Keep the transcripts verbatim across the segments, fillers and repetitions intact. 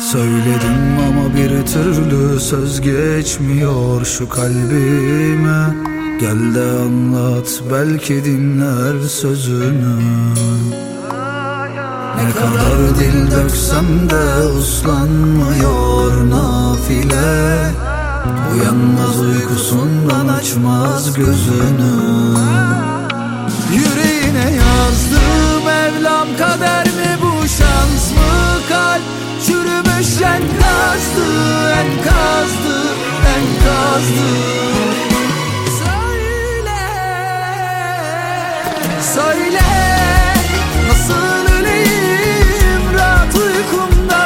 Söyledim ama bir türlü söz geçmiyor şu kalbime. Gel de anlat, belki dinler sözünü. Ne kadar dil döksem de uslanmıyor nafile. Uyanmaz uykusundan, açmaz gözünü. Yüreğine yazdım Mevlam, kader mi bu, şans mı kalp? Çürümüş enkazdı, enkazdı, enkazdı. Söyle, söyle, nasıl öleyim rahat uykumda?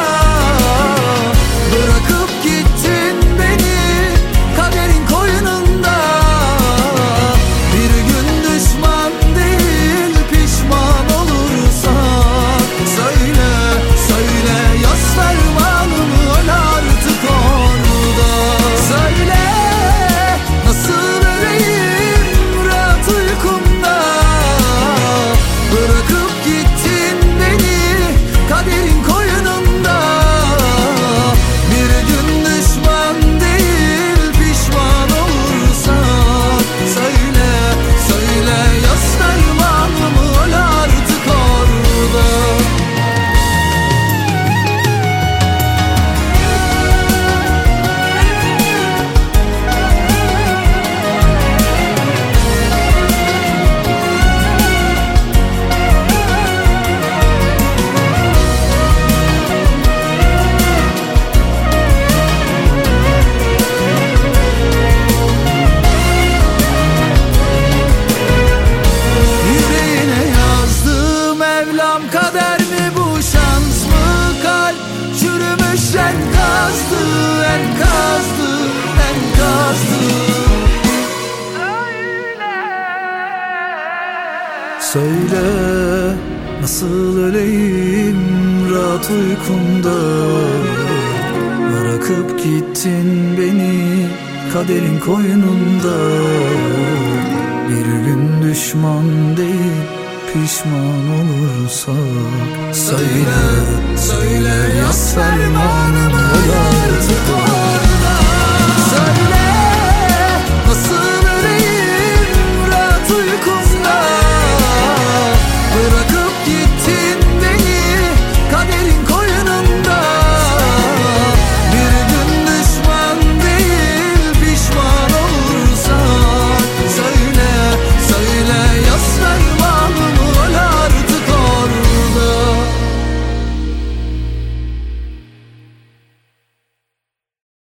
Bırakıp gittin beni kaderin koynunda. Bir gün düşman değil pişman olursak. Söyle, söyle, yaz fermanımı, öl artık orada. Söyle, nasıl öleyim rahat uykumda? Bırakıp gittin beni kaderin koynunda. Bir gün düşman değil pişman olursak. Söyle, söyle, yaz fermanımı, öl artık orada. Yüreğine yazdım Mevlam, kader mi bu, şans mı kalp? Çürümüş enkazdı, enkazdı, enkazdı. Söyle, nasıl öleyim rahat uykumda? Bırakıp gittin beni kaderin koynunda. Bir gün düşman değil pişman olursak. Söyle, söyle, yaz fermanımı, öl artık